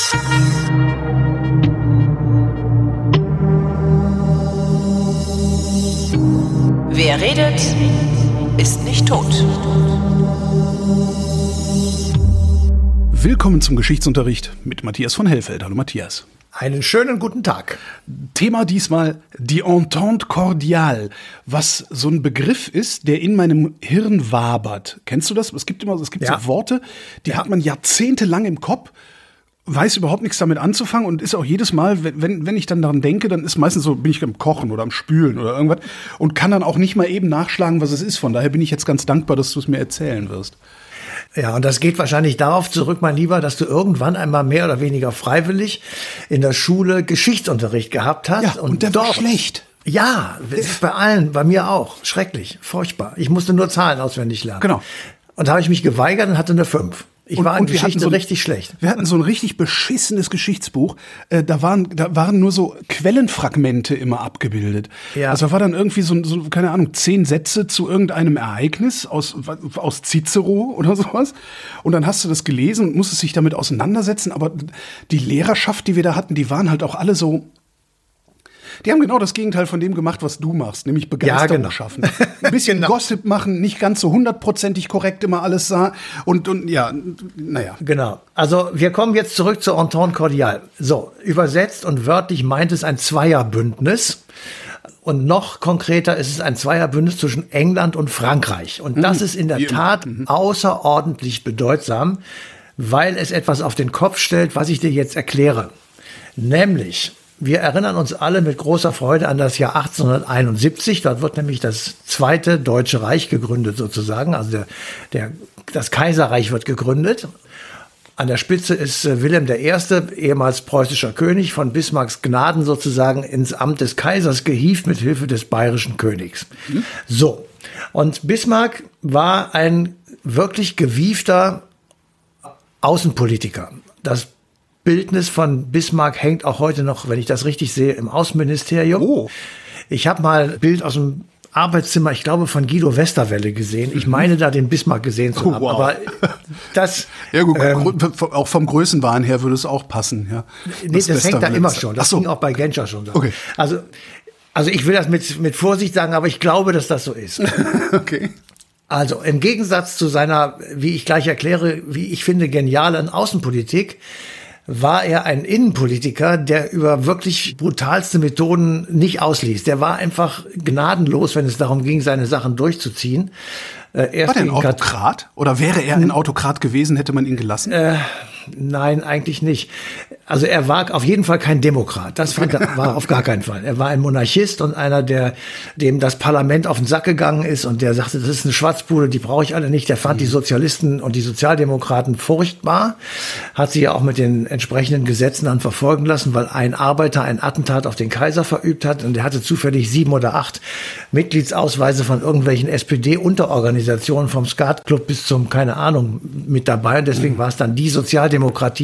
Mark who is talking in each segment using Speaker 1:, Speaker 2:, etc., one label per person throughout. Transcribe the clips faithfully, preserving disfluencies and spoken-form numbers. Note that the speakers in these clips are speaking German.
Speaker 1: Wer redet, ist nicht tot.
Speaker 2: Willkommen zum Geschichtsunterricht mit Matthias von Hellfeld. Hallo Matthias.
Speaker 3: Einen schönen guten Tag.
Speaker 2: Thema diesmal die Entente cordiale, was so ein Begriff ist, der in meinem Hirn wabert. Kennst du das? Es gibt immer, es gibt
Speaker 3: Ja.
Speaker 2: so Worte, die
Speaker 3: Ja.
Speaker 2: hat man jahrzehntelang im Kopf, weiß überhaupt nichts damit anzufangen und ist auch jedes Mal, wenn, wenn ich dann daran denke, dann ist meistens so, bin ich am Kochen oder am Spülen oder irgendwas und kann dann auch nicht mal eben nachschlagen, was es ist. Von daher bin ich jetzt ganz dankbar, dass du es mir erzählen wirst.
Speaker 3: Ja, und das geht wahrscheinlich darauf zurück, mein Lieber, dass du irgendwann einmal mehr oder weniger freiwillig in der Schule Geschichtsunterricht gehabt hast.
Speaker 2: Ja, und der war schlecht.
Speaker 3: Ja, das ist bei allen, bei mir auch. Schrecklich, furchtbar. Ich musste nur Zahlen auswendig lernen.
Speaker 2: Genau.
Speaker 3: Und da habe ich mich geweigert und hatte eine fünf. Ich
Speaker 2: Und-
Speaker 3: war in
Speaker 2: und wir hatten
Speaker 3: Geschichte
Speaker 2: so ein-
Speaker 3: richtig schlecht.
Speaker 2: Wir hatten so ein richtig beschissenes Geschichtsbuch. Äh, da waren, da waren nur so Quellenfragmente immer abgebildet.
Speaker 3: Ja.
Speaker 2: Also da war dann irgendwie so, so, keine Ahnung, zehn Sätze zu irgendeinem Ereignis aus, aus Cicero oder sowas. Und dann hast du das gelesen und musstest dich damit auseinandersetzen. Aber die Lehrerschaft, die wir da hatten, die waren halt auch alle so. Die haben genau das Gegenteil von dem gemacht, was du machst, nämlich Begeisterung
Speaker 3: Ja, genau.
Speaker 2: schaffen. Ein bisschen
Speaker 3: Genau.
Speaker 2: Gossip machen, nicht ganz so hundertprozentig korrekt immer alles sah. Und, und ja, naja.
Speaker 3: Genau. Also wir kommen jetzt zurück zur Entente cordiale. So, übersetzt und wörtlich meint es ein Zweierbündnis. Und noch konkreter ist es ein Zweierbündnis zwischen England und Frankreich. Und das ist in der
Speaker 2: Wie immer.
Speaker 3: Tat außerordentlich bedeutsam, weil es etwas auf den Kopf stellt, was ich dir jetzt erkläre. Nämlich, wir erinnern uns alle mit großer Freude an das Jahr achtzehnhunderteinundsiebzig. Dort wird nämlich das Zweite Deutsche Reich gegründet sozusagen. Also der, der, das Kaiserreich wird gegründet. An der Spitze ist äh, Wilhelm der Erste, ehemals preußischer König, von Bismarcks Gnaden sozusagen ins Amt des Kaisers gehievt mit Hilfe des bayerischen Königs. Mhm. So, und Bismarck war ein wirklich gewiefter Außenpolitiker. Das Bildnis von Bismarck hängt auch heute noch, wenn ich das richtig sehe, im Außenministerium.
Speaker 2: Oh.
Speaker 3: Ich habe mal ein Bild aus dem Arbeitszimmer, ich glaube, von Guido Westerwelle gesehen. Ich meine, da den Bismarck gesehen zu
Speaker 2: Oh,
Speaker 3: haben.
Speaker 2: wow.
Speaker 3: Aber das,
Speaker 2: Ja gut,
Speaker 3: ähm,
Speaker 2: gru- auch vom Größenwahn her würde es auch passen. Ja.
Speaker 3: nee, das, hängt da
Speaker 2: Westerwelle.
Speaker 3: immer schon. Das
Speaker 2: Ach so.
Speaker 3: ging auch bei Genscher schon. So.
Speaker 2: Okay.
Speaker 3: Also, also ich will das mit, mit Vorsicht sagen, aber ich glaube, dass das so ist.
Speaker 2: Okay.
Speaker 3: Also im Gegensatz zu seiner, wie ich gleich erkläre, wie ich finde, genialen Außenpolitik, war er ein Innenpolitiker, der über wirklich brutalste Methoden nicht ausließ. Der war einfach gnadenlos, wenn es darum ging, seine Sachen durchzuziehen. Äh, erst
Speaker 2: War der ein
Speaker 3: gegen Kat-
Speaker 2: Autokrat? Oder wäre er ein Autokrat gewesen, hätte man ihn gelassen?
Speaker 3: Äh, Nein, eigentlich nicht. Also er war auf jeden Fall kein Demokrat. Das fand er, war auf gar keinen Fall. Er war ein Monarchist und einer, der dem das Parlament auf den Sack gegangen ist und der sagte, das ist eine Schwarzbude, die brauche ich alle nicht. Der fand die Sozialisten und die Sozialdemokraten furchtbar, hat sie ja auch mit den entsprechenden Gesetzen dann verfolgen lassen, weil ein Arbeiter ein Attentat auf den Kaiser verübt hat und er hatte zufällig sieben oder acht Mitgliedsausweise von irgendwelchen S P D-Unterorganisationen vom Skatclub bis zum, keine Ahnung, mit dabei. Und deswegen war es dann die Sozialdemokratie,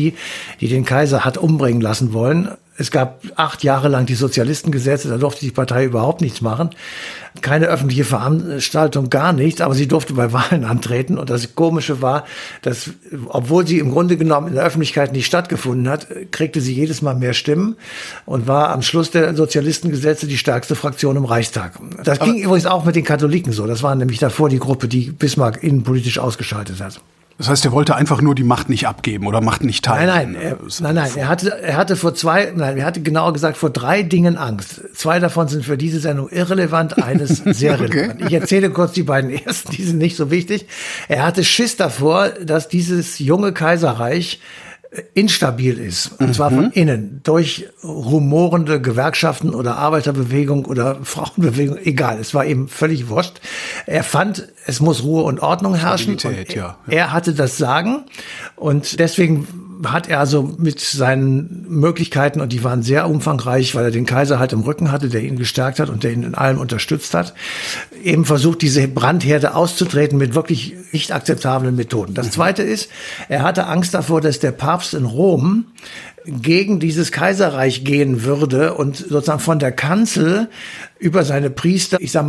Speaker 3: die den Kaiser hat umbringen lassen wollen. Es gab acht Jahre lang die Sozialistengesetze, da durfte die Partei überhaupt nichts machen. Keine öffentliche Veranstaltung, gar nichts, aber sie durfte bei Wahlen antreten. Und das Komische war, dass, obwohl sie im Grunde genommen in der Öffentlichkeit nicht stattgefunden hat, kriegte sie jedes Mal mehr Stimmen und war am Schluss der Sozialistengesetze die stärkste Fraktion im Reichstag. Das ging übrigens auch mit den Katholiken so. Das war nämlich davor die Gruppe, die Bismarck innenpolitisch ausgeschaltet hat.
Speaker 2: Das heißt, er wollte einfach nur die Macht nicht abgeben oder Macht nicht teilen.
Speaker 3: Nein, nein, er, nein, nein. Er hatte, er hatte vor zwei, nein, er hatte genauer gesagt vor drei Dingen Angst. Zwei davon sind für diese Sendung irrelevant, eines sehr
Speaker 2: Okay.
Speaker 3: relevant. Ich erzähle kurz die beiden ersten, die sind nicht so wichtig. Er hatte Schiss davor, dass dieses junge Kaiserreich instabil ist. Und zwar von innen. Durch rumorende Gewerkschaften oder Arbeiterbewegung oder Frauenbewegung. Egal. Es war ihm völlig wurscht. Er fand, es muss Ruhe und Ordnung herrschen.
Speaker 2: Stabilität,
Speaker 3: Und
Speaker 2: ja.
Speaker 3: er, er hatte das Sagen. Und deswegen hat er also mit seinen Möglichkeiten, und die waren sehr umfangreich, weil er den Kaiser halt im Rücken hatte, der ihn gestärkt hat und der ihn in allem unterstützt hat, eben versucht, diese Brandherde auszutreten mit wirklich nicht akzeptablen Methoden. Das Zweite ist, er hatte Angst davor, dass der Papst in Rom gegen dieses Kaiserreich gehen würde und sozusagen von der Kanzel über seine Priester, ich sag mal,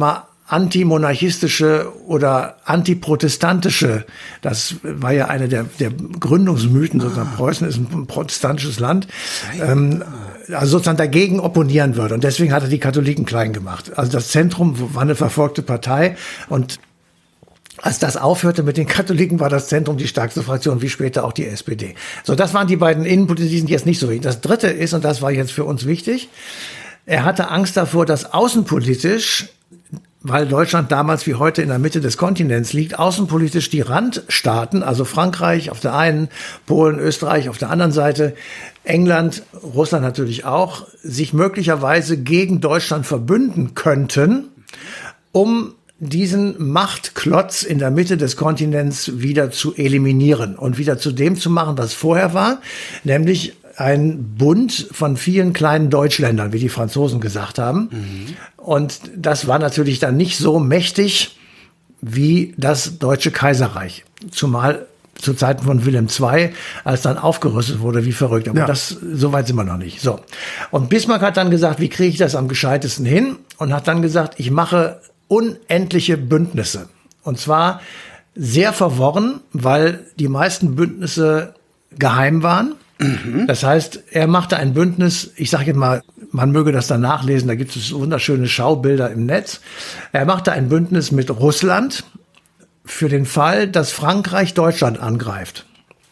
Speaker 3: antimonarchistische oder antiprotestantische, das war ja eine der, der Gründungsmythen, sozusagen ah. Preußen ist ein protestantisches Land, ähm, also sozusagen dagegen opponieren würde. Und deswegen hat er die Katholiken klein gemacht. Also das Zentrum war eine verfolgte Partei und als das aufhörte mit den Katholiken, war das Zentrum die stärkste Fraktion, wie später auch die S P D. So, das waren die beiden Innenpolitiker, die sind jetzt nicht so wichtig. Das dritte ist, und das war jetzt für uns wichtig, er hatte Angst davor, dass außenpolitisch, weil Deutschland damals wie heute in der Mitte des Kontinents liegt, außenpolitisch die Randstaaten, also Frankreich auf der einen, Polen, Österreich auf der anderen Seite, England, Russland natürlich auch, sich möglicherweise gegen Deutschland verbünden könnten, um diesen Machtklotz in der Mitte des Kontinents wieder zu eliminieren und wieder zu dem zu machen, was vorher war, nämlich ein Bund von vielen kleinen Deutschländern, wie die Franzosen gesagt haben. Mhm. Und das war natürlich dann nicht so mächtig wie das Deutsche Kaiserreich, zumal zu Zeiten von Wilhelm der Zweite, als dann aufgerüstet wurde, wie verrückt. Aber ja. das, so weit sind wir noch nicht. So. Und Bismarck hat dann gesagt, wie kriege ich das am gescheitesten hin? Und hat dann gesagt, ich mache unendliche Bündnisse. Und zwar sehr verworren, weil die meisten Bündnisse geheim waren. Mhm. Das heißt, er machte ein Bündnis, ich sage jetzt mal, man möge das dann nachlesen, da gibt es wunderschöne Schaubilder im Netz. Er machte ein Bündnis mit Russland für den Fall, dass Frankreich Deutschland angreift.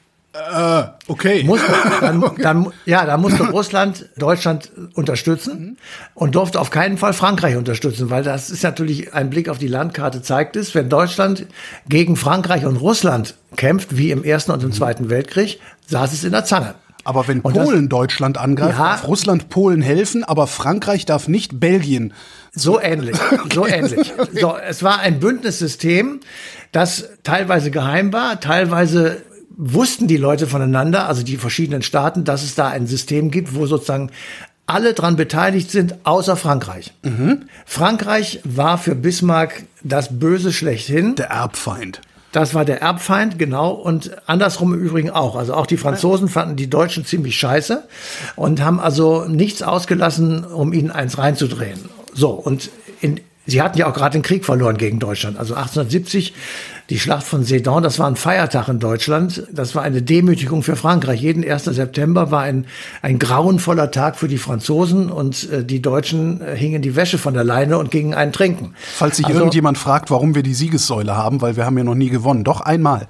Speaker 2: Äh, okay.
Speaker 3: Muss, dann, dann, ja, da musste Russland Deutschland unterstützen und durfte auf keinen Fall Frankreich unterstützen, weil das ist natürlich ein Blick auf die Landkarte zeigt es, wenn Deutschland gegen Frankreich und Russland kämpft, wie im Ersten und im Zweiten Weltkrieg, saß es in der Zange.
Speaker 2: Aber wenn und Polen das, Deutschland angreift, ja, darf Russland Polen helfen, aber Frankreich darf nicht Belgien.
Speaker 3: So ähnlich, so ähnlich. So, es war ein Bündnissystem, das teilweise geheim war, teilweise wussten die Leute voneinander, also die verschiedenen Staaten, dass es da ein System gibt, wo sozusagen alle dran beteiligt sind, außer Frankreich. Mhm. Frankreich war für Bismarck das Böse schlechthin.
Speaker 2: Der Erbfeind.
Speaker 3: Das war der Erbfeind, genau. Und andersrum im Übrigen auch. Also auch die Franzosen fanden die Deutschen ziemlich scheiße und haben also nichts ausgelassen, um ihnen eins reinzudrehen. So, und in, sie hatten ja auch gerade den Krieg verloren gegen Deutschland. Also achtzehnhundertsiebzig, die Schlacht von Sedan, das war ein Feiertag in Deutschland. Das war eine Demütigung für Frankreich. Jeden ersten September war ein, ein grauenvoller Tag für die Franzosen und äh, die Deutschen äh, hingen die Wäsche von der Leine und gingen einen trinken.
Speaker 2: Falls sich also, irgendjemand fragt, warum wir die Siegessäule haben, weil wir haben ja noch nie gewonnen. Doch einmal.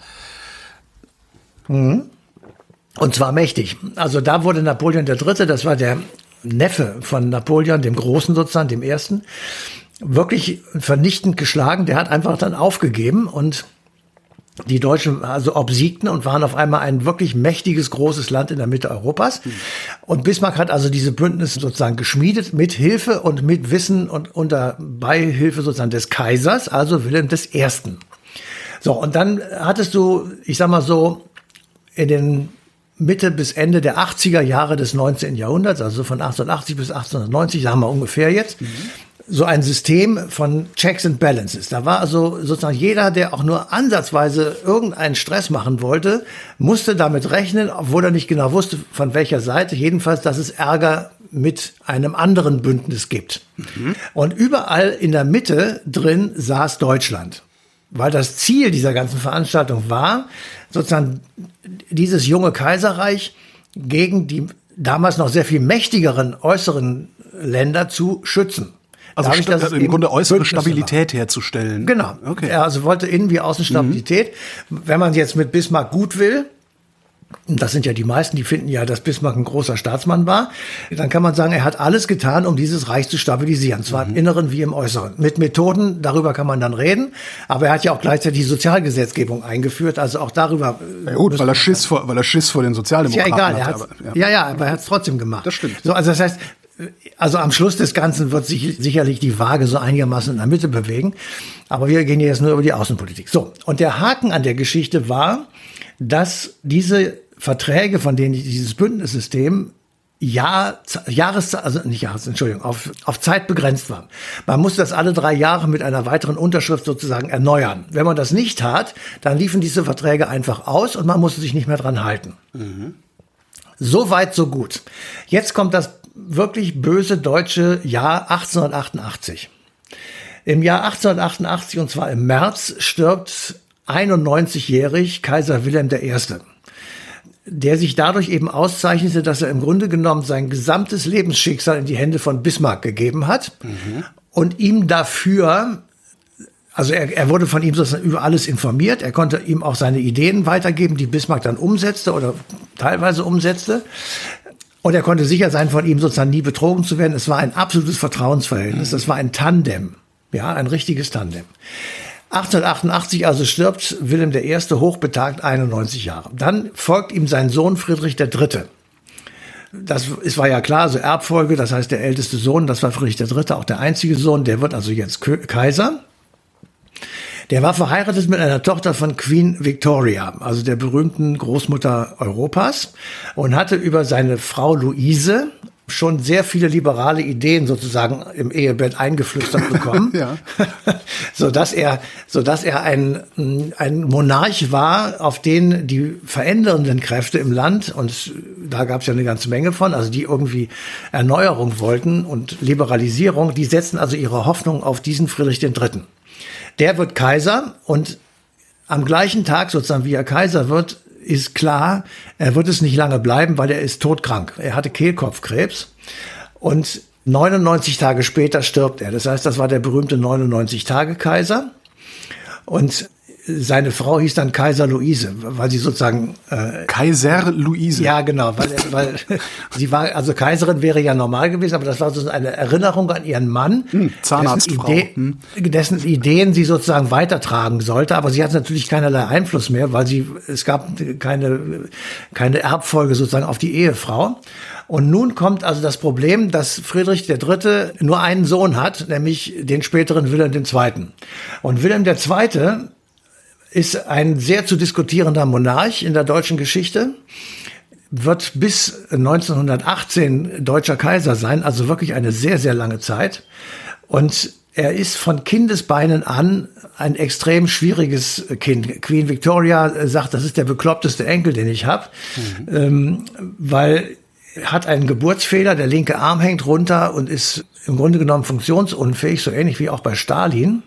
Speaker 3: Mhm. Und zwar mächtig. Also da wurde Napoleon der Dritte, das war der Neffe von Napoleon, dem Großen sozusagen, dem Ersten, wirklich vernichtend geschlagen. Der hat einfach dann aufgegeben und die Deutschen also obsiegten und waren auf einmal ein wirklich mächtiges, großes Land in der Mitte Europas. Mhm. Und Bismarck hat also diese Bündnisse sozusagen geschmiedet mit Hilfe und mit Wissen und unter Beihilfe sozusagen des Kaisers, also Wilhelm des Ersten. So, und dann hattest du, ich sag mal so, in den Mitte bis Ende der achtziger Jahre des neunzehnten Jahrhunderts, also von achtzehnhundertachtzig bis achtzehnhundertneunzig, sagen wir ungefähr jetzt, mhm. so ein System von Checks and Balances. Da war also sozusagen jeder, der auch nur ansatzweise irgendeinen Stress machen wollte, musste damit rechnen, obwohl er nicht genau wusste, von welcher Seite, jedenfalls, dass es Ärger mit einem anderen Bündnis gibt. Mhm. Und überall in der Mitte drin saß Deutschland. Weil das Ziel dieser ganzen Veranstaltung war, sozusagen dieses junge Kaiserreich gegen die damals noch sehr viel mächtigeren äußeren Länder zu schützen.
Speaker 2: Also Dadurch, dass also im Grunde äußere Stabilität war. herzustellen.
Speaker 3: Genau. Okay. Er also wollte innen wie außen Stabilität. Mhm. Wenn man jetzt mit Bismarck gut will, und das sind ja die meisten, die finden ja, dass Bismarck ein großer Staatsmann war, dann kann man sagen, er hat alles getan, um dieses Reich zu stabilisieren, zwar mhm. im Inneren wie im Äußeren. Mit Methoden, darüber kann man dann reden, aber er hat ja auch gleichzeitig die Sozialgesetzgebung eingeführt, also auch darüber...
Speaker 2: Ja gut, weil er Schiss vor, weil er Schiss vor den Sozialdemokraten
Speaker 3: hat. Ja, egal, er
Speaker 2: hatte,
Speaker 3: aber, ja. ja, ja, aber er hat es trotzdem gemacht.
Speaker 2: Das stimmt.
Speaker 3: So, also das heißt, also am Schluss des Ganzen wird sich sicherlich die Waage so einigermaßen in der Mitte bewegen, aber wir gehen jetzt nur über die Außenpolitik. So, und der Haken an der Geschichte war, dass diese Verträge, von denen dieses Bündnissystem Jahr, Jahres, also nicht Jahres, Entschuldigung, auf, auf Zeit begrenzt war. Man musste das alle drei Jahre mit einer weiteren Unterschrift sozusagen erneuern. Wenn man das nicht tat, dann liefen diese Verträge einfach aus und man musste sich nicht mehr dran halten. Mhm. So weit, so gut. Jetzt kommt das wirklich böse deutsche Jahr achtzehnhundertachtundachtzig. Im Jahr achtzehnhundertachtundachtzig, und zwar im März, stirbt einundneunzigjährig Kaiser Wilhelm der Erste, der sich dadurch eben auszeichnete, dass er im Grunde genommen sein gesamtes Lebensschicksal in die Hände von Bismarck gegeben hat mhm. und ihm dafür, also er, er wurde von ihm sozusagen über alles informiert, er konnte ihm auch seine Ideen weitergeben, die Bismarck dann umsetzte oder teilweise umsetzte. Und er konnte sicher sein, von ihm sozusagen nie betrogen zu werden. Es war ein absolutes Vertrauensverhältnis. Das war ein Tandem. Ja, ein richtiges Tandem. achtzehnhundertachtundachtzig also stirbt Wilhelm der Erste hochbetagt, einundneunzig Jahre. Dann folgt ihm sein Sohn Friedrich der Dritte. Das es war ja klar, also Erbfolge, das heißt der älteste Sohn, das war Friedrich der Dritte, auch der einzige Sohn, der wird also jetzt Kaiser. Der war verheiratet mit einer Tochter von Queen Victoria, also der berühmten Großmutter Europas, und hatte über seine Frau Luise schon sehr viele liberale Ideen sozusagen im Ehebett eingeflüstert bekommen, ja. so dass er, so dass er ein ein Monarch war, auf den die verändernden Kräfte im Land, und da gab es ja eine ganze Menge von, also die irgendwie Erneuerung wollten und Liberalisierung, die setzten also ihre Hoffnung auf diesen Friedrich den Dritten. Der wird Kaiser, und am gleichen Tag sozusagen, wie er Kaiser wird, ist klar, er wird es nicht lange bleiben, weil er ist todkrank. Er hatte Kehlkopfkrebs und neunundneunzig Tage später stirbt er. Das heißt, das war der berühmte neunundneunzig-Tage-Kaiser. Und seine Frau hieß dann Kaiser Luise, weil sie sozusagen äh,
Speaker 2: Kaiser Luise.
Speaker 3: Ja, genau, weil, weil sie war, also Kaiserin wäre ja normal gewesen, aber das war so eine Erinnerung an ihren Mann,
Speaker 2: hm, Zahnarztfrau,
Speaker 3: dessen, Idee,
Speaker 2: hm.
Speaker 3: dessen Ideen sie sozusagen weitertragen sollte, aber sie hatte natürlich keinerlei Einfluss mehr, weil sie es gab keine keine Erbfolge sozusagen auf die Ehefrau. Und nun kommt also das Problem, dass Friedrich der Dritte nur einen Sohn hat, nämlich den späteren Wilhelm der Zweite. Und Wilhelm der Zweite ist ein sehr zu diskutierender Monarch in der deutschen Geschichte, wird bis neunzehnhundertachtzehn deutscher Kaiser sein, also wirklich eine sehr, sehr lange Zeit. Und er ist von Kindesbeinen an ein extrem schwieriges Kind. Queen Victoria sagt, das ist der bekloppteste Enkel, den ich habe, mhm. ähm, weil er hat einen Geburtsfehler, der linke Arm hängt runter und ist im Grunde genommen funktionsunfähig, so ähnlich wie auch bei Stalin.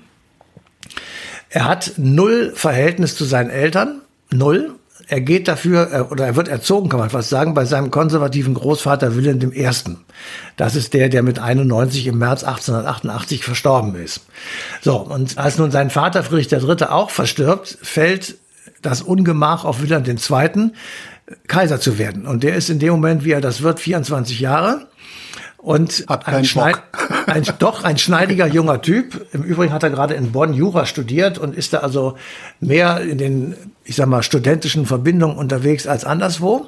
Speaker 3: Er hat null Verhältnis zu seinen Eltern, null. Er geht dafür, oder er wird erzogen, kann man fast sagen, bei seinem konservativen Großvater Wilhelm dem Ersten. Das ist der, der mit einundneunzig im März achtzehnhundertachtundachtzig verstorben ist. So, und als nun sein Vater Friedrich der Dritte auch verstirbt, fällt das Ungemach auf Wilhelm den Zweiten, Kaiser zu werden. Und der ist in dem Moment, wie er das wird, vierundzwanzig Jahre. Und
Speaker 2: hat
Speaker 3: ein, Schneid, ein doch ein schneidiger junger Typ. Im Übrigen hat er gerade in Bonn Jura studiert und ist da also mehr in den, ich sag mal, studentischen Verbindungen unterwegs als anderswo.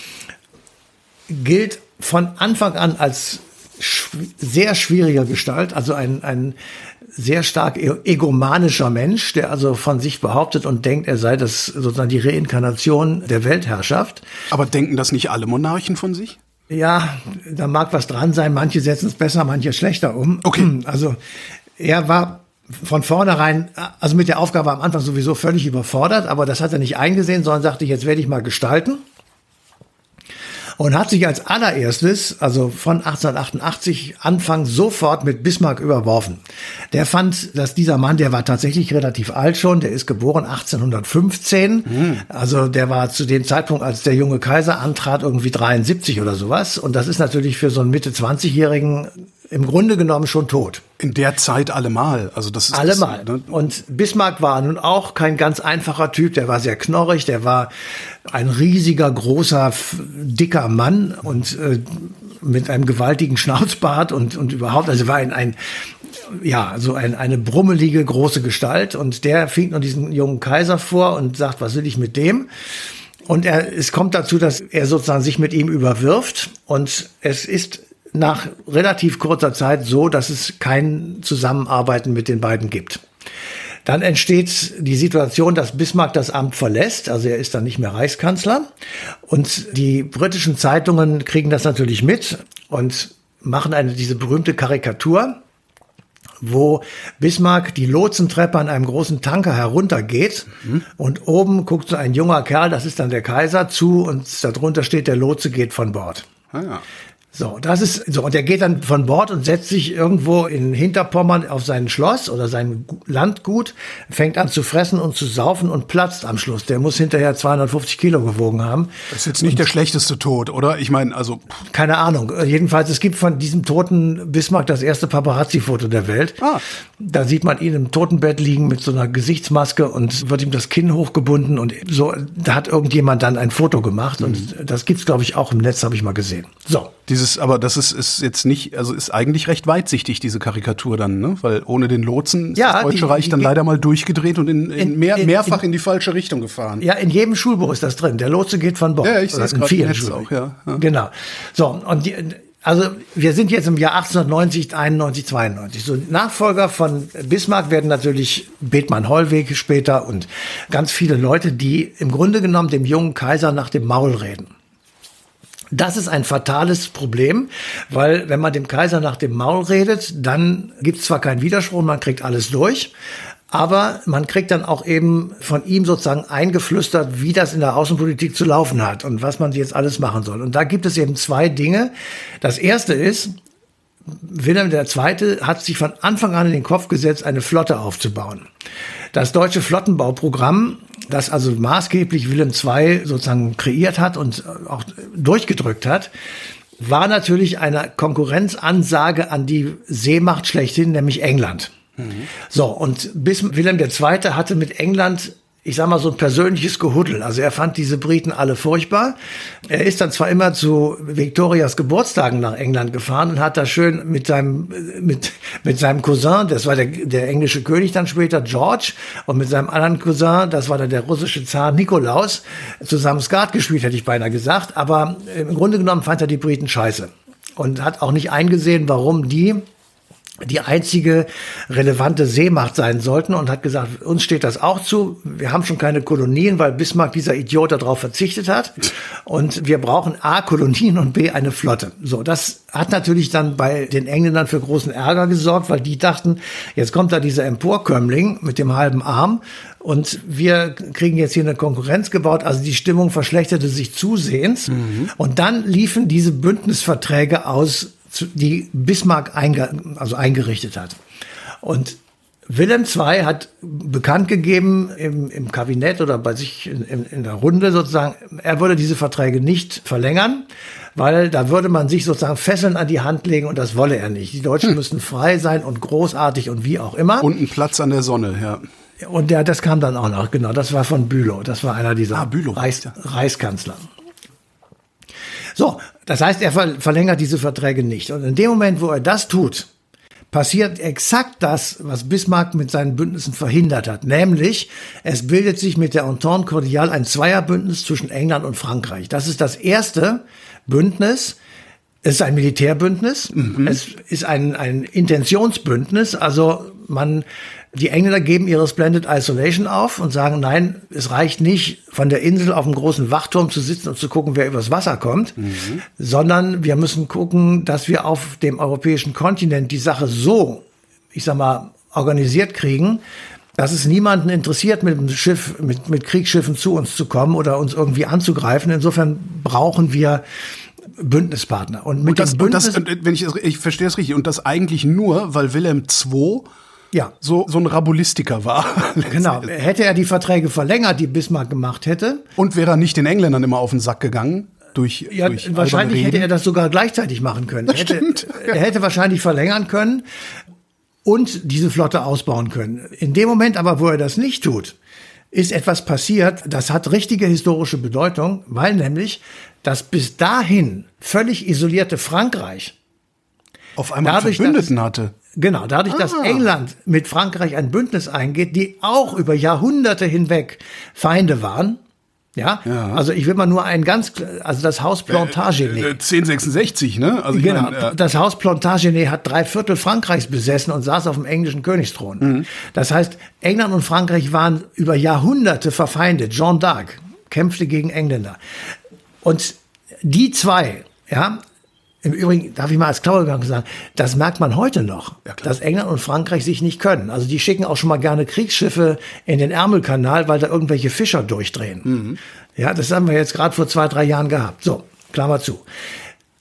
Speaker 3: Gilt von Anfang an als schw- sehr schwieriger Gestalt, also ein, ein sehr stark egomanischer Mensch, der also von sich behauptet und denkt, er sei das sozusagen die Reinkarnation der Weltherrschaft.
Speaker 2: Aber denken das nicht alle Monarchen von sich?
Speaker 3: Ja, da mag was dran sein. Manche setzen es besser, manche schlechter um.
Speaker 2: Okay.
Speaker 3: Also er war von vornherein, also mit der Aufgabe am Anfang sowieso völlig überfordert, aber das hat er nicht eingesehen, sondern sagte, jetzt werde ich mal gestalten. Und hat sich als allererstes, also von achtzehnhundertachtundachtzig, Anfang sofort mit Bismarck überworfen. Der fand, dass dieser Mann, der war tatsächlich relativ alt schon, der ist geboren achtzehnhundertfünfzehn, mhm. also der war zu dem Zeitpunkt, als der junge Kaiser antrat, irgendwie dreiundsiebzig oder sowas. Und das ist natürlich für so einen Mitte-zwanzigjährigen im Grunde genommen schon tot.
Speaker 2: In der Zeit allemal. Also das ist
Speaker 3: allemal.
Speaker 2: Das, ne?
Speaker 3: Und Bismarck war nun auch kein ganz einfacher Typ. Der war sehr knorrig. Der war ein riesiger, großer, dicker Mann und äh, mit einem gewaltigen Schnauzbart und und überhaupt. Also war ein, ein ja so ein, eine brummelige große Gestalt. Und der fing nun diesen jungen Kaiser vor und sagt, was will ich mit dem? Und er es kommt dazu, dass er sozusagen sich mit ihm überwirft. Und es ist nach relativ kurzer Zeit so, dass es kein Zusammenarbeiten mit den beiden gibt. Dann entsteht die Situation, dass Bismarck das Amt verlässt, also er ist dann nicht mehr Reichskanzler. Und die britischen Zeitungen kriegen das natürlich mit und machen eine diese berühmte Karikatur, wo Bismarck die Lotsentreppe an einem großen Tanker heruntergeht mhm. und oben guckt so ein junger Kerl, das ist dann der Kaiser, zu und darunter steht, der Lotse geht von Bord.
Speaker 2: Ah, ja.
Speaker 3: So, das ist so. Und er geht dann von Bord und setzt sich irgendwo in Hinterpommern auf sein Schloss oder sein Landgut, fängt an zu fressen und zu saufen und platzt am Schluss. Der muss hinterher zweihundertfünfzig Kilo gewogen haben.
Speaker 2: Das ist jetzt nicht und der schlechteste Tod, oder? Ich meine, also.
Speaker 3: Keine Ahnung. Jedenfalls, es gibt von diesem toten Bismarck das erste Paparazzi-Foto der Welt. Ah. Da sieht man ihn im Totenbett liegen mit so einer Gesichtsmaske und wird ihm das Kinn hochgebunden und so. Da hat irgendjemand dann ein Foto gemacht mhm. und das gibt's, glaube ich, auch im Netz, habe ich mal gesehen. So.
Speaker 2: Dieses, aber das ist, ist jetzt nicht, also ist eigentlich recht weitsichtig, diese Karikatur dann, ne? Weil ohne den Lotsen ist ja, das Deutsche die, Reich dann die, leider mal durchgedreht und in, in, in, mehr, in mehrfach in, in die falsche Richtung gefahren.
Speaker 3: Ja, in jedem Schulbuch ist das drin. Der Lotse geht von Bord.
Speaker 2: Ja, ich sehe es gerade im Netz auch, ja, ja.
Speaker 3: Genau. So, und die, also wir sind jetzt im Jahr achtzehnhundertneunzig, einundneunzig, zweiundneunzig. So Nachfolger von Bismarck werden natürlich Bethmann Hollweg später und ganz viele Leute, die im Grunde genommen dem jungen Kaiser nach dem Maul reden. Das ist ein fatales Problem, weil wenn man dem Kaiser nach dem Maul redet, dann gibt es zwar keinen Widerspruch, man kriegt alles durch, aber man kriegt dann auch eben von ihm sozusagen eingeflüstert, wie das in der Außenpolitik zu laufen hat und was man jetzt alles machen soll. Und da gibt es eben zwei Dinge. Das erste ist, Wilhelm der Zweite hat sich von Anfang an in den Kopf gesetzt, eine Flotte aufzubauen. Das deutsche Flottenbauprogramm, das also maßgeblich Wilhelm der Zweite sozusagen kreiert hat und auch durchgedrückt hat, war natürlich eine Konkurrenzansage an die Seemacht schlechthin, nämlich England. Mhm. So, und bis Wilhelm der Zweite hatte mit England, ich sag mal, so ein persönliches Gehuddel. Also er fand diese Briten alle furchtbar. Er ist dann zwar immer zu Victorias Geburtstagen nach England gefahren und hat da schön mit seinem, mit, mit seinem Cousin, das war der, der englische König dann später, George, und mit seinem anderen Cousin, das war dann der russische Zar Nikolaus, zusammen Skat gespielt, hätte ich beinahe gesagt. Aber im Grunde genommen fand er die Briten scheiße. Und hat auch nicht eingesehen, warum die die einzige relevante Seemacht sein sollten und hat gesagt, uns steht das auch zu. Wir haben schon keine Kolonien, weil Bismarck, dieser Idiot, darauf verzichtet hat. Und wir brauchen A, Kolonien und B, eine Flotte. So, das hat natürlich dann bei den Engländern für großen Ärger gesorgt, weil die dachten, jetzt kommt da dieser Emporkömmling mit dem halben Arm und wir kriegen jetzt hier eine Konkurrenz gebaut. Also die Stimmung verschlechterte sich zusehends. Mhm. Und dann liefen diese Bündnisverträge aus, die Bismarck einge, also eingerichtet hat. Und Wilhelm der Zweite hat bekannt gegeben im, im Kabinett oder bei sich in, in, in der Runde sozusagen, er würde diese Verträge nicht verlängern, weil da würde man sich sozusagen Fesseln an die Hand legen und das wolle er nicht. Die Deutschen hm. müssten frei sein und großartig und wie auch immer.
Speaker 2: Und ein Platz an der Sonne, ja.
Speaker 3: Und der, das kam dann auch noch, genau, das war von Bülow, das war einer dieser
Speaker 2: ah, Bülow,
Speaker 3: Reichs, ja. Reichskanzler. So, das heißt, er ver- verlängert diese Verträge nicht. Und in dem Moment, wo er das tut, passiert exakt das, was Bismarck mit seinen Bündnissen verhindert hat. Nämlich, es bildet sich mit der Entente Cordiale ein Zweierbündnis zwischen England und Frankreich. Das ist das erste Bündnis. Es ist ein Militärbündnis. Mhm. Es ist ein, ein Intentionsbündnis. Also man, die Engländer geben ihre Splendid Isolation auf und sagen, nein, es reicht nicht, von der Insel auf dem großen Wachturm zu sitzen und zu gucken, wer übers Wasser kommt, mhm. sondern wir müssen gucken, dass wir auf dem europäischen Kontinent die Sache so, ich sag mal, organisiert kriegen, dass es niemanden interessiert, mit dem Schiff, mit, mit Kriegsschiffen zu uns zu kommen oder uns irgendwie anzugreifen. Insofern brauchen wir Bündnispartner. Und mit
Speaker 2: und das,
Speaker 3: dem Bündnis,
Speaker 2: und das, wenn ich, ich verstehe es richtig, und das eigentlich nur, weil Wilhelm der Zweite ja. so, so ein Rabulistiker war.
Speaker 3: Genau. Hätte er die Verträge verlängert, die Bismarck gemacht hätte.
Speaker 2: Und wäre er nicht den Engländern immer auf den Sack gegangen? Durch,
Speaker 3: ja,
Speaker 2: durch
Speaker 3: wahrscheinlich hätte er das sogar gleichzeitig machen können.
Speaker 2: Das
Speaker 3: er, hätte,
Speaker 2: stimmt.
Speaker 3: er hätte wahrscheinlich verlängern können und diese Flotte ausbauen können. In dem Moment aber, wo er das nicht tut, ist etwas passiert, das hat richtige historische Bedeutung, weil nämlich das bis dahin völlig isolierte Frankreich
Speaker 2: auf einmal dadurch, Verbündeten
Speaker 3: dass,
Speaker 2: hatte.
Speaker 3: Genau, dadurch, ah. dass England mit Frankreich ein Bündnis eingeht, die auch über Jahrhunderte hinweg Feinde waren. Ja, ja. Also ich will mal nur ein ganz, also das Haus Plantagenet.
Speaker 2: Äh, äh, zehn sechsundsechzig, ne? Also ich
Speaker 3: genau,
Speaker 2: mein, äh,
Speaker 3: das Haus Plantagenet hat drei Viertel Frankreichs besessen und saß auf dem englischen Königsthron. Mhm. Das heißt, England und Frankreich waren über Jahrhunderte verfeindet. Jeanne d'Arc kämpfte gegen Engländer. Und die zwei, ja, im Übrigen darf ich mal als Klaubergang sagen, das merkt man heute noch, ja, dass England und Frankreich sich nicht können. Also die schicken auch schon mal gerne Kriegsschiffe in den Ärmelkanal, weil da irgendwelche Fischer durchdrehen. Mhm. Ja, das haben wir jetzt gerade vor zwei, drei Jahren gehabt. So, Klammer zu.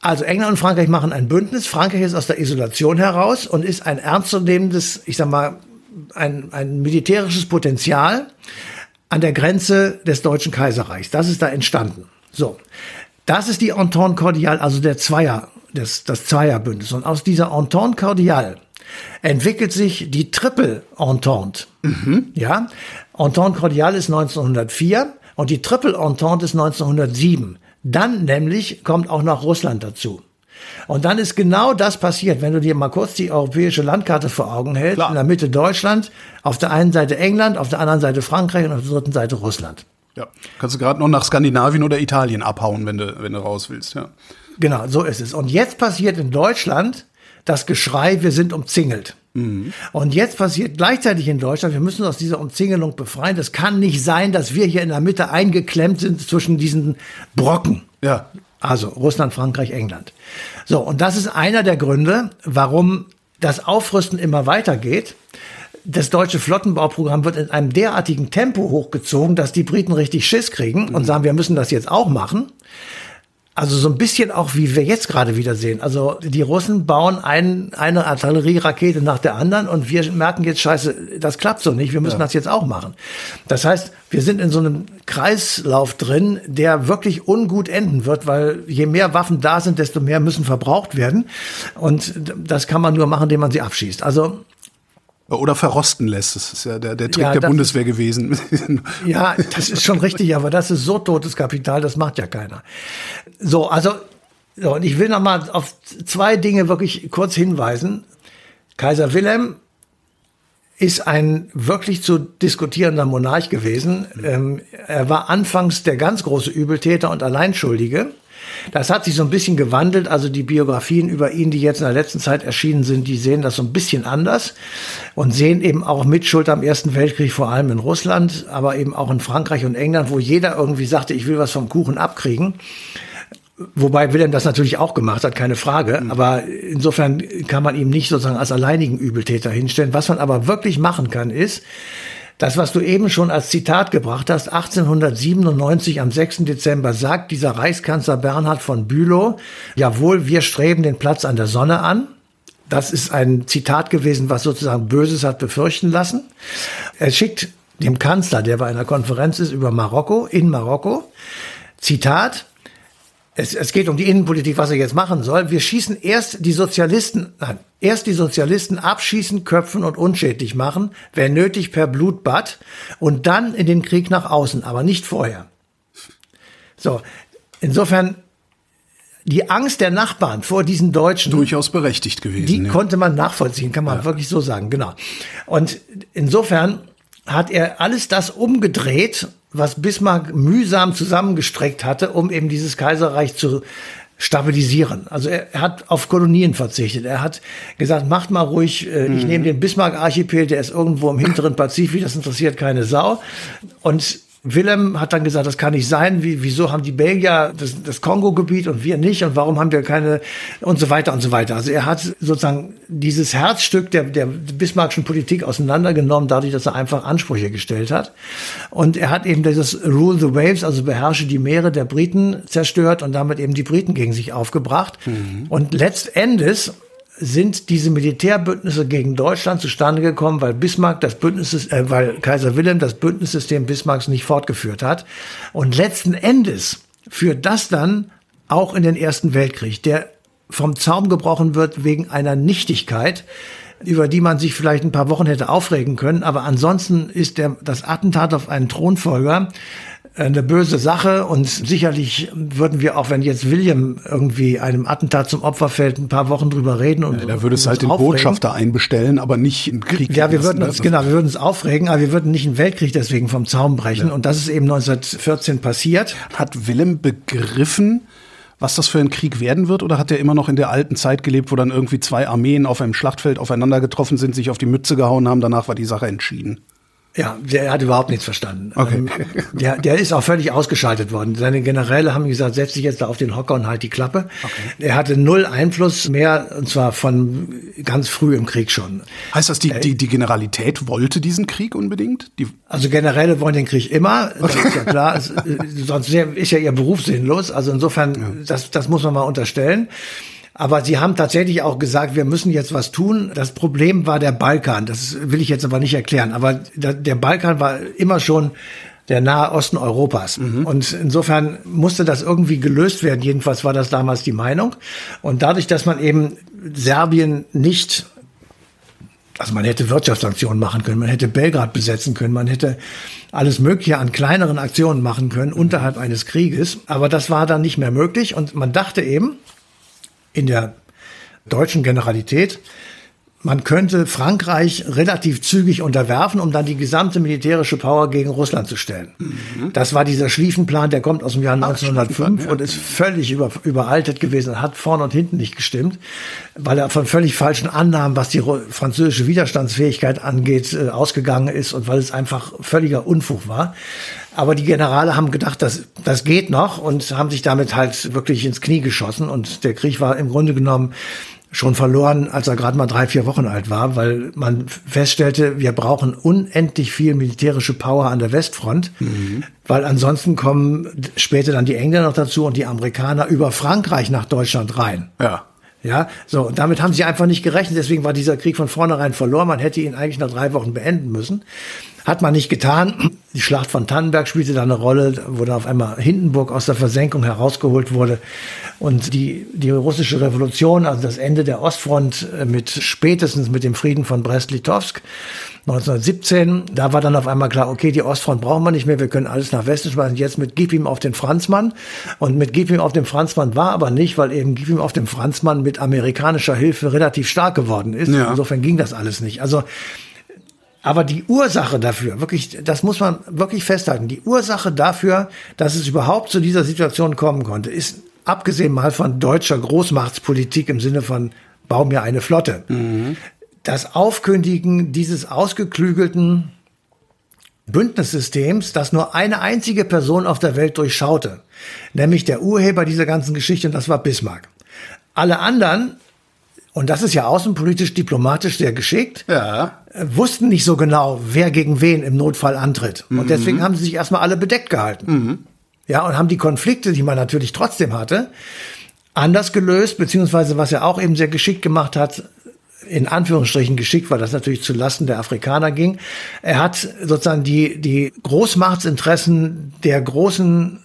Speaker 3: Also England und Frankreich machen ein Bündnis. Frankreich ist aus der Isolation heraus und ist ein ernstzunehmendes, ich sag mal, ein, ein militärisches Potenzial an der Grenze des Deutschen Kaiserreichs. Das ist da entstanden. So, das ist die Entente Cordiale, also der Zweier, das, das Zweierbündnis. Und aus dieser Entente Cordiale entwickelt sich die Triple Entente. Mhm. Ja, Entente Cordiale ist neunzehnhundertvier und die Triple Entente ist neunzehnhundertsieben. Dann nämlich kommt auch noch Russland dazu. Und dann ist genau das passiert, wenn du dir mal kurz die europäische Landkarte vor Augen hältst. Klar. In der Mitte Deutschland, auf der einen Seite England, auf der anderen Seite Frankreich und auf der dritten Seite Russland.
Speaker 2: Ja, kannst du gerade noch nach Skandinavien oder Italien abhauen, wenn du, wenn du raus willst. Ja.
Speaker 3: Genau, so ist es. Und jetzt passiert in Deutschland das Geschrei, wir sind umzingelt. Mhm. Und jetzt passiert gleichzeitig in Deutschland, wir müssen uns aus dieser Umzingelung befreien. Das kann nicht sein, dass wir hier in der Mitte eingeklemmt sind zwischen diesen Brocken.
Speaker 2: Ja.
Speaker 3: Also Russland, Frankreich, England. So, und das ist einer der Gründe, warum das Aufrüsten immer weitergeht. Das deutsche Flottenbauprogramm wird in einem derartigen Tempo hochgezogen, dass die Briten richtig Schiss kriegen und sagen, wir müssen das jetzt auch machen. Also so ein bisschen auch, wie wir jetzt gerade wieder sehen. Also die Russen bauen ein, eine Artillerierakete nach der anderen und wir merken jetzt, scheiße, das klappt so nicht, wir müssen ja. das jetzt auch machen. Das heißt, wir sind in so einem Kreislauf drin, der wirklich ungut enden wird, weil je mehr Waffen da sind, desto mehr müssen verbraucht werden. Und das kann man nur machen, indem man sie abschießt. Also
Speaker 2: oder verrosten lässt. Das ist ja der, der Trick ja, der Bundeswehr ist, gewesen.
Speaker 3: Ja, das ist schon richtig, aber das ist so totes Kapital, das macht ja keiner. So, also, so, und ich will noch mal auf zwei Dinge wirklich kurz hinweisen. Kaiser Wilhelm ist ein wirklich zu diskutierender Monarch gewesen. Ähm, er war anfangs der ganz große Übeltäter und Alleinschuldige. Das hat sich so ein bisschen gewandelt. Also die Biografien über ihn, die jetzt in der letzten Zeit erschienen sind, die sehen das so ein bisschen anders und sehen eben auch Mitschuld am Ersten Weltkrieg, vor allem in Russland, aber eben auch in Frankreich und England, wo jeder irgendwie sagte, ich will was vom Kuchen abkriegen. Wobei Wilhelm das natürlich auch gemacht hat, keine Frage. Mhm. Aber insofern kann man ihm nicht sozusagen als alleinigen Übeltäter hinstellen. Was man aber wirklich machen kann, ist, das, was du eben schon als Zitat gebracht hast, achtzehnhundertsiebenundneunzig am sechsten Dezember sagt dieser Reichskanzler Bernhard von Bülow, jawohl, wir streben den Platz an der Sonne an. Das ist ein Zitat gewesen, was sozusagen Böses hat befürchten lassen. Er schickt dem Kanzler, der bei einer Konferenz ist über Marokko, in Marokko, Zitat, Es, es geht um die Innenpolitik, was er jetzt machen soll. Wir schießen erst die Sozialisten, nein, erst die Sozialisten abschießen, köpfen und unschädlich machen, wenn nötig per Blutbad und dann in den Krieg nach außen, aber nicht vorher. So, insofern die Angst der Nachbarn vor diesen Deutschen
Speaker 2: durchaus berechtigt gewesen.
Speaker 3: Die
Speaker 2: ja.
Speaker 3: konnte man nachvollziehen, kann man ja. wirklich so sagen, genau. Und insofern hat er alles das umgedreht, was Bismarck mühsam zusammengestreckt hatte, um eben dieses Kaiserreich zu stabilisieren. Also er, er hat auf Kolonien verzichtet. Er hat gesagt, macht mal ruhig, äh, mhm. ich nehme den Bismarck-Archipel, der ist irgendwo im hinteren Pazifik, das interessiert keine Sau. Und Wilhelm hat dann gesagt, das kann nicht sein. Wie, wieso haben die Belgier das, das Kongo-Gebiet und wir nicht? Und warum haben wir keine? Und so weiter und so weiter. Also er hat sozusagen dieses Herzstück der, der Bismarckschen Politik auseinandergenommen, dadurch, dass er einfach Ansprüche gestellt hat. Und er hat eben dieses Rule the Waves, also beherrsche die Meere der Briten, zerstört und damit eben die Briten gegen sich aufgebracht. Mhm. Und letztendes sind diese Militärbündnisse gegen Deutschland zustande gekommen, weil Bismarck das Bündnis, äh, weil Kaiser Wilhelm das Bündnissystem Bismarcks nicht fortgeführt hat. Und letzten Endes führt das dann auch in den Ersten Weltkrieg, der vom Zaum gebrochen wird wegen einer Nichtigkeit, über die man sich vielleicht ein paar Wochen hätte aufregen können. Aber ansonsten ist der, das Attentat auf einen Thronfolger eine böse Sache und sicherlich würden wir auch, wenn jetzt William irgendwie einem Attentat zum Opfer fällt, ein paar Wochen drüber reden. Und
Speaker 2: ja, da würde es halt den aufregen. Botschafter einbestellen, aber nicht einen Krieg.
Speaker 3: Ja, wir würden uns, genau, wir würden uns aufregen, aber wir würden nicht einen Weltkrieg deswegen vom Zaum brechen. Ja. Und das ist eben neunzehnhundertvierzehn passiert.
Speaker 2: Hat Wilhelm begriffen, was das für ein Krieg werden wird, oder hat er immer noch in der alten Zeit gelebt, wo dann irgendwie zwei Armeen auf einem Schlachtfeld aufeinander getroffen sind, sich auf die Mütze gehauen haben, danach war die Sache entschieden?
Speaker 3: Ja, der hat überhaupt nichts verstanden.
Speaker 2: Okay.
Speaker 3: Ähm, der, der ist auch völlig ausgeschaltet worden. Seine Generäle haben gesagt, setz dich jetzt da auf den Hocker und halt die Klappe. Okay. Er hatte null Einfluss mehr, und zwar von ganz früh im Krieg schon.
Speaker 2: Heißt das, die, die, die Generalität wollte diesen Krieg unbedingt? Die
Speaker 3: also Generäle wollen den Krieg immer, das ist ja klar. Es, sonst ist ja ihr Beruf sinnlos. Also insofern, ja. das, das muss man mal unterstellen. Aber sie haben tatsächlich auch gesagt, wir müssen jetzt was tun. Das Problem war der Balkan. Das will ich jetzt aber nicht erklären. Aber der Balkan war immer schon der Nahe Osten Europas. Mhm. Und insofern musste das irgendwie gelöst werden. Jedenfalls war das damals die Meinung. Und dadurch, dass man eben Serbien nicht, also man hätte Wirtschaftssanktionen machen können, man hätte Belgrad besetzen können, man hätte alles Mögliche an kleineren Aktionen machen können unterhalb eines Krieges. Aber das war dann nicht mehr möglich. Und man dachte eben, in der deutschen Generalität, man könnte Frankreich relativ zügig unterwerfen, um dann die gesamte militärische Power gegen Russland zu stellen. Mhm. Das war dieser Schlieffenplan, der kommt aus dem Jahr neunzehnhundertfünf und ist völlig über, überaltet gewesen, hat vorne und hinten nicht gestimmt, weil er von völlig falschen Annahmen, was die französische Widerstandsfähigkeit angeht, ausgegangen ist und weil es einfach völliger Unfug war. Aber die Generale haben gedacht, das, das geht noch und haben sich damit halt wirklich ins Knie geschossen. Und der Krieg war im Grunde genommen schon verloren, als er gerade mal drei, vier Wochen alt war, weil man feststellte, wir brauchen unendlich viel militärische Power an der Westfront, mhm. weil ansonsten kommen später dann die Engländer noch dazu und die Amerikaner über Frankreich nach Deutschland rein.
Speaker 2: Ja.
Speaker 3: Ja, so, und damit haben sie einfach nicht gerechnet. Deswegen war dieser Krieg von vornherein verloren. Man hätte ihn eigentlich nach drei Wochen beenden müssen. Hat man nicht getan. Die Schlacht von Tannenberg spielte da eine Rolle, wo dann auf einmal Hindenburg aus der Versenkung herausgeholt wurde. Und die, die russische Revolution, also das Ende der Ostfront mit spätestens mit dem Frieden von Brest-Litovsk neunzehnhundertsiebzehn, da war dann auf einmal klar, okay, die Ostfront brauchen wir nicht mehr, wir können alles nach Westen schmeißen, jetzt mit Gib ihm auf den Franzmann. Und mit Gib ihm auf den Franzmann war aber nicht, weil eben Gib ihm auf den Franzmann mit amerikanischer Hilfe relativ stark geworden ist. Ja. Insofern ging das alles nicht. Also, aber die Ursache dafür, wirklich, das muss man wirklich festhalten, die Ursache dafür, dass es überhaupt zu dieser Situation kommen konnte, ist abgesehen mal von deutscher Großmachtspolitik im Sinne von bau mir eine Flotte, mhm. das Aufkündigen dieses ausgeklügelten Bündnissystems, das nur eine einzige Person auf der Welt durchschaute, nämlich der Urheber dieser ganzen Geschichte, und das war Bismarck. Alle anderen, und das ist ja außenpolitisch, diplomatisch sehr geschickt, ja. wussten nicht so genau, wer gegen wen im Notfall antritt. Mhm. Und deswegen haben sie sich erstmal alle bedeckt gehalten. Mhm. Ja, und haben die Konflikte, die man natürlich trotzdem hatte, anders gelöst, beziehungsweise was er auch eben sehr geschickt gemacht hat, in Anführungsstrichen geschickt, weil das natürlich zu Lasten der Afrikaner ging. Er hat sozusagen die, die Großmachtsinteressen der großen,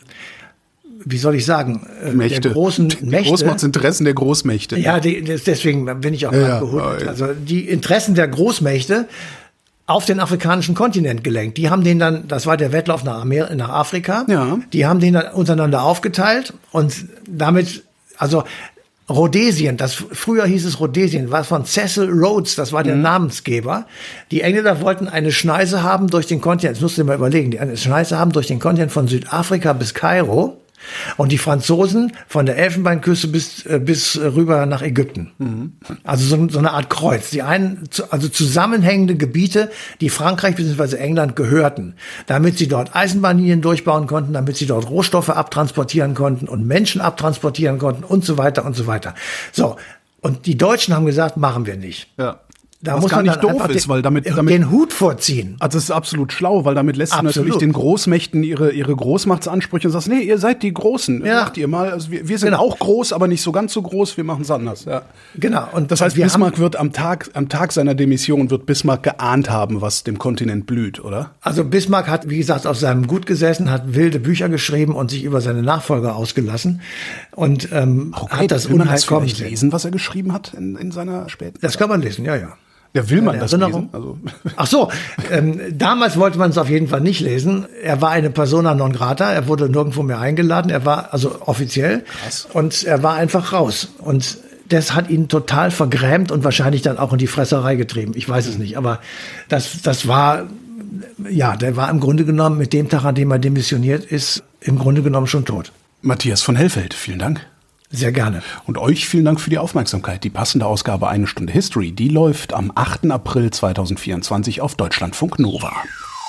Speaker 3: wie soll ich sagen,
Speaker 2: Mächte.
Speaker 3: der großen
Speaker 2: die
Speaker 3: Mächte.
Speaker 2: Großmachtsinteressen der Großmächte.
Speaker 3: Ja, die, deswegen bin ich auch ja, mal geholt. Ja, ja. Also die Interessen der Großmächte auf den afrikanischen Kontinent gelenkt. Die haben den dann, das war der Wettlauf nach, Amer- nach Afrika, ja. die haben den dann untereinander aufgeteilt und damit, also Rhodesien, das früher hieß es Rhodesien, war von Cecil Rhodes, das war der mhm. Namensgeber. Die Engländer wollten eine Schneise haben durch den Kontinent, das musst du dir mal überlegen, die eine Schneise haben durch den Kontinent von Südafrika bis Kairo. Und die Franzosen von der Elfenbeinküste bis, bis rüber nach Ägypten. Mhm. Also so, so eine Art Kreuz. Die einen, also zusammenhängende Gebiete, die Frankreich bzw. England gehörten, damit sie dort Eisenbahnlinien durchbauen konnten, damit sie dort Rohstoffe abtransportieren konnten und Menschen abtransportieren konnten und so weiter und so weiter. So. Und die Deutschen haben gesagt, machen wir nicht.
Speaker 2: Ja.
Speaker 3: Da
Speaker 2: was
Speaker 3: muss
Speaker 2: gar
Speaker 3: man
Speaker 2: nicht doof ist,
Speaker 3: den,
Speaker 2: weil damit, damit
Speaker 3: den Hut vorziehen.
Speaker 2: Also das ist absolut schlau, weil damit lässt
Speaker 3: absolut.
Speaker 2: du natürlich den Großmächten ihre ihre Großmachtsansprüche und sagst, nee, ihr seid die Großen, ja. macht ihr mal. Also wir, wir sind genau. auch groß, aber nicht so ganz so groß. Wir machen es anders. Ja.
Speaker 3: Genau.
Speaker 2: Und das heißt, wir Bismarck wird am Tag am Tag seiner Demission wird Bismarck geahnt haben, was dem Kontinent blüht, oder?
Speaker 3: Also Bismarck hat, wie gesagt, auf seinem Gut gesessen, hat wilde Bücher geschrieben und sich über seine Nachfolger ausgelassen und ähm,
Speaker 2: okay,
Speaker 3: hat das
Speaker 2: will man
Speaker 3: Unheil
Speaker 2: das
Speaker 3: kommen
Speaker 2: vielleicht lesen, was er geschrieben hat in, in seiner späten.
Speaker 3: Das kann man lesen, ja, ja.
Speaker 2: Ja, will man das
Speaker 3: Erinnerung?
Speaker 2: lesen? Also.
Speaker 3: Ach so, ähm, damals wollte man es auf jeden Fall nicht lesen. Er war eine Persona non grata, er wurde nirgendwo mehr eingeladen, er war also offiziell Krass. Und er war einfach raus. Und das hat ihn total vergrämt und wahrscheinlich dann auch in die Fresserei getrieben. Ich weiß es nicht, aber das, das war, ja, der war im Grunde genommen mit dem Tag, an dem er demissioniert ist, im Grunde genommen schon tot.
Speaker 2: Matthias von Hellfeld, vielen Dank.
Speaker 3: Sehr gerne.
Speaker 2: Und euch vielen Dank für die Aufmerksamkeit. Die passende Ausgabe Eine Stunde History, die läuft am achten April zweitausendvierundzwanzig auf Deutschlandfunk Nova.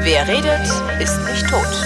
Speaker 1: Wer redet, ist nicht tot.